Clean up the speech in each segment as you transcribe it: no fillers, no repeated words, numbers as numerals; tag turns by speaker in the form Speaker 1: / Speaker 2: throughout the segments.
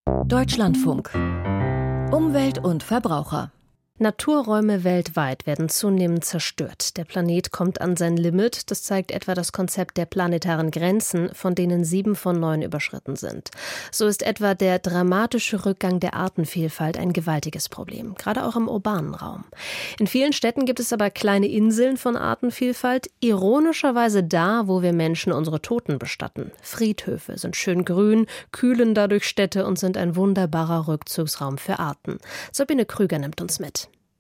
Speaker 1: Deutschlandfunk. Umwelt und Verbraucher.
Speaker 2: Naturräume weltweit werden zunehmend zerstört. Der Planet kommt an sein Limit. Das zeigt etwa das Konzept der planetaren Grenzen, von denen 7 von 9 überschritten sind. So ist etwa der dramatische Rückgang der Artenvielfalt ein gewaltiges Problem, gerade auch im urbanen Raum. In vielen Städten gibt es aber kleine Inseln von Artenvielfalt, ironischerweise da, wo wir Menschen unsere Toten bestatten. Friedhöfe sind schön grün, kühlen dadurch Städte und sind ein wunderbarer Rückzugsraum für Arten. Sabine Krüger nimmt uns mit.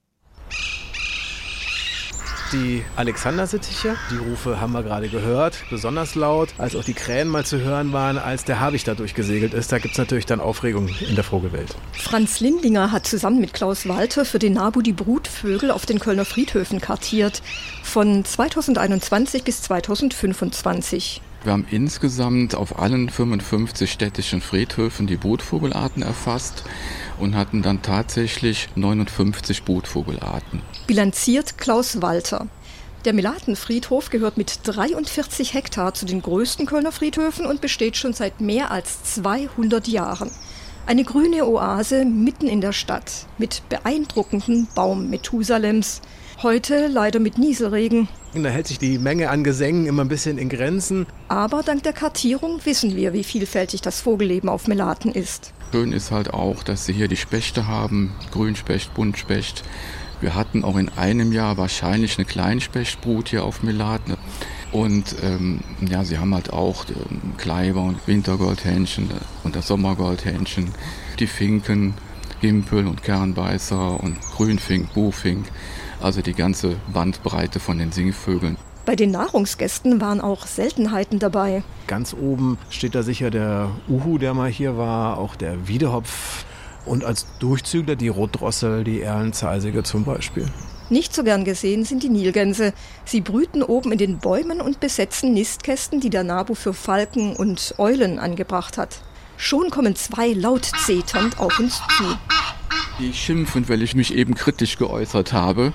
Speaker 3: Die Alexandersittiche, die Rufe haben wir gerade gehört, besonders laut, als auch die Krähen mal zu hören waren, als der Habicht da durchgesegelt ist. Da gibt es natürlich dann Aufregung in der Vogelwelt.
Speaker 4: Franz Lindinger hat zusammen mit Klaus Walter für den NABU die Brutvögel auf den Kölner Friedhöfen kartiert, von 2021 bis 2025.
Speaker 5: Wir haben insgesamt auf allen 55 städtischen Friedhöfen die Brutvogelarten erfasst und hatten dann tatsächlich 59 Brutvogelarten.
Speaker 4: Bilanziert Klaus Walter. Der Melatenfriedhof gehört mit 43 Hektar zu den größten Kölner Friedhöfen und besteht schon seit mehr als 200 Jahren. Eine grüne Oase mitten in der Stadt mit beeindruckenden Baum-Methusalems. Heute leider mit Nieselregen.
Speaker 3: Da hält sich die Menge an Gesängen immer ein bisschen in Grenzen.
Speaker 4: Aber dank der Kartierung wissen wir, wie vielfältig das Vogelleben auf Melaten ist.
Speaker 5: Schön ist halt auch, dass sie hier die Spechte haben, Grünspecht, Buntspecht. Wir hatten auch in einem Jahr wahrscheinlich eine Kleinspechtbrut hier auf Melaten. Und sie haben halt auch Kleiber und Wintergoldhähnchen und das Sommergoldhähnchen, die Finken, Gimpel und Kernbeißer und Grünfink, Buchfink. Also die ganze Bandbreite von den Singvögeln.
Speaker 4: Bei den Nahrungsgästen waren auch Seltenheiten dabei.
Speaker 3: Ganz oben steht da sicher der Uhu, der mal hier war, auch der Wiedehopf und als Durchzügler die Rotdrossel, die Erlenzeisige zum Beispiel.
Speaker 4: Nicht so gern gesehen sind die Nilgänse. Sie brüten oben in den Bäumen und besetzen Nistkästen, die der NABU für Falken und Eulen angebracht hat. Schon kommen 2 laut zeternd auf uns zu.
Speaker 5: Die schimpfen, weil ich mich eben kritisch geäußert habe.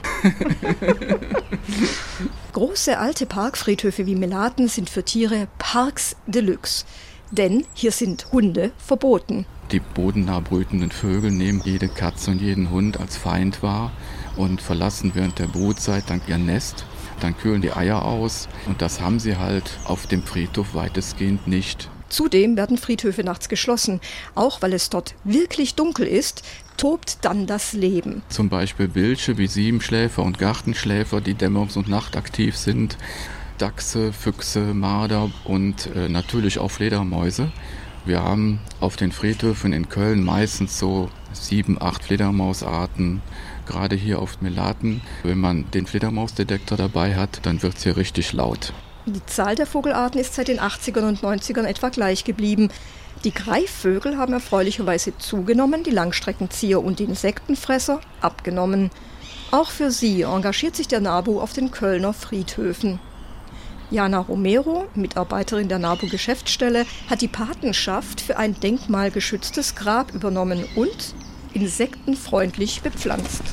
Speaker 4: Große alte Parkfriedhöfe wie Melaten sind für Tiere Parks Deluxe. Denn hier sind Hunde verboten.
Speaker 5: Die bodennah brütenden Vögel nehmen jede Katze und jeden Hund als Feind wahr und verlassen während der Brutzeit dann ihr Nest. Dann kühlen die Eier aus und das haben sie halt auf dem Friedhof weitestgehend nicht.
Speaker 4: Zudem werden Friedhöfe nachts geschlossen. Auch weil es dort wirklich dunkel ist, tobt dann das Leben.
Speaker 5: Zum Beispiel Wilche wie Siebenschläfer und Gartenschläfer, die dämmerungs- und nachtaktiv sind. Dachse, Füchse, Marder und natürlich auch Fledermäuse. Wir haben auf den Friedhöfen in Köln meistens so 7, 8 Fledermausarten. Gerade hier auf Melaten. Wenn man den Fledermausdetektor dabei hat, dann wird es hier richtig laut.
Speaker 4: Die Zahl der Vogelarten ist seit den 80ern und 90ern etwa gleich geblieben. Die Greifvögel haben erfreulicherweise zugenommen, die Langstreckenzieher und die Insektenfresser abgenommen. Auch für sie engagiert sich der NABU auf den Kölner Friedhöfen. Jana Romero, Mitarbeiterin der NABU-Geschäftsstelle, hat die Patenschaft für ein denkmalgeschütztes Grab übernommen und insektenfreundlich bepflanzt.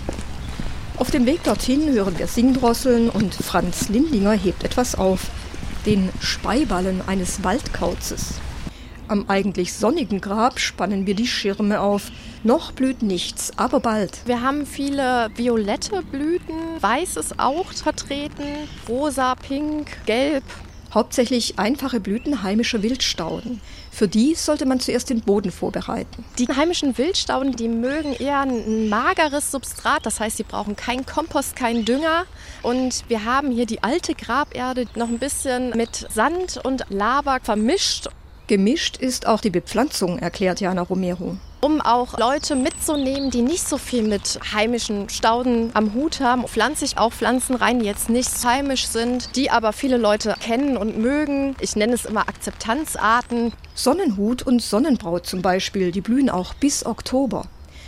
Speaker 4: Auf dem Weg dorthin hören wir Singdrosseln und Franz Lindinger hebt etwas auf. Den Speiballen eines Waldkauzes. Am eigentlich sonnigen Grab spannen wir die Schirme auf. Noch blüht nichts, aber bald.
Speaker 6: Wir haben viele violette Blüten, weiß ist auch vertreten, rosa, pink, gelb.
Speaker 4: Hauptsächlich einfache Blüten heimischer Wildstauden. Für die sollte man zuerst den Boden vorbereiten.
Speaker 6: Die heimischen Wildstauden, die mögen eher ein mageres Substrat. Das heißt, sie brauchen keinen Kompost, keinen Dünger. Und wir haben hier die alte Graberde noch ein bisschen mit Sand und Lava vermischt.
Speaker 4: Gemischt ist auch die Bepflanzung, erklärt Jana Romero.
Speaker 6: Um auch Leute mitzunehmen, die nicht so viel mit heimischen Stauden am Hut haben, pflanze ich auch Pflanzen rein, die jetzt nicht heimisch sind, die aber viele Leute kennen und mögen. Ich nenne es immer Akzeptanzarten.
Speaker 4: Sonnenhut und Sonnenbraut zum Beispiel, die blühen auch bis Oktober.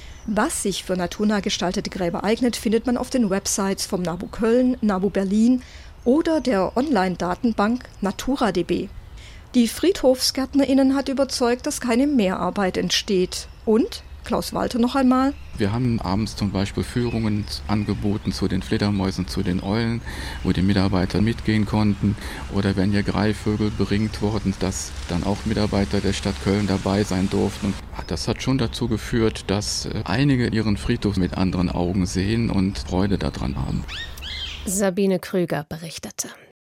Speaker 4: Was sich für naturnah gestaltete Gräber eignet, findet man auf den Websites vom NABU Köln, NABU Berlin oder der Online-Datenbank NaturaDB. Die FriedhofsgärtnerInnen hat überzeugt, dass keine Mehrarbeit entsteht. Und Klaus Walter noch einmal.
Speaker 5: Wir haben abends zum Beispiel Führungen angeboten zu den Fledermäusen, zu den Eulen, wo die Mitarbeiter mitgehen konnten. Oder wenn hier Greifvögel beringt wurden, dass dann auch Mitarbeiter der Stadt Köln dabei sein durften. Und das hat schon dazu geführt, dass einige ihren Friedhof mit anderen Augen sehen und Freude daran haben.
Speaker 2: Sabine Krüger berichtete.